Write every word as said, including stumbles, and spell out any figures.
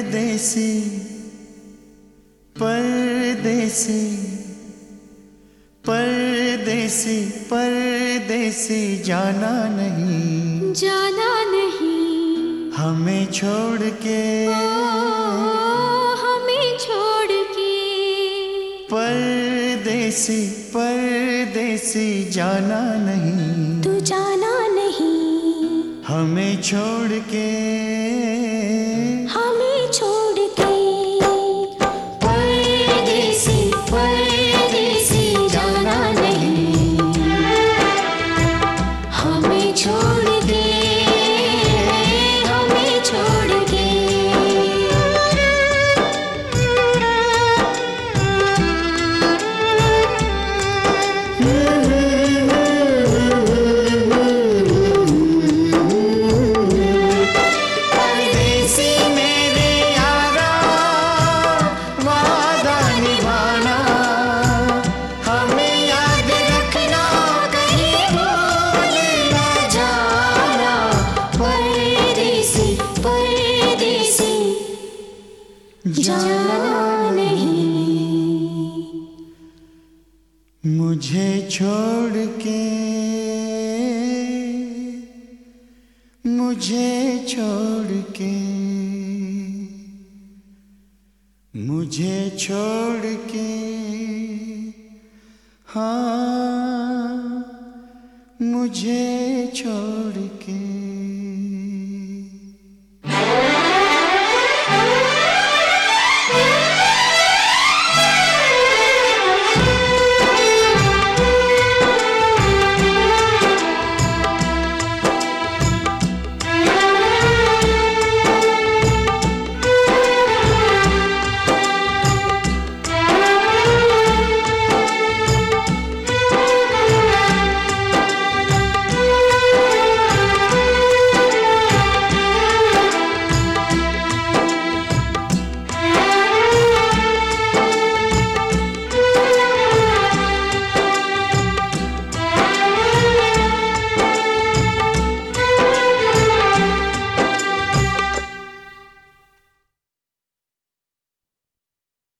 परदेसी परदेसी परदेसी परदेसी जाना नहीं जाना नहीं हमें छोड़ के ओ, हमें छोड़ के परदेसी परदेसी जाना नहीं तू जाना नहीं हमें छोड़ के हमें छोड़ के परदेसी परदेसी जाना नहीं हमें छोड़ के हमें छोड़ के जाना नहीं मुझे छोड़ के मुझे छोड़ के मुझे छोड़ के हाँ मुझे छोड़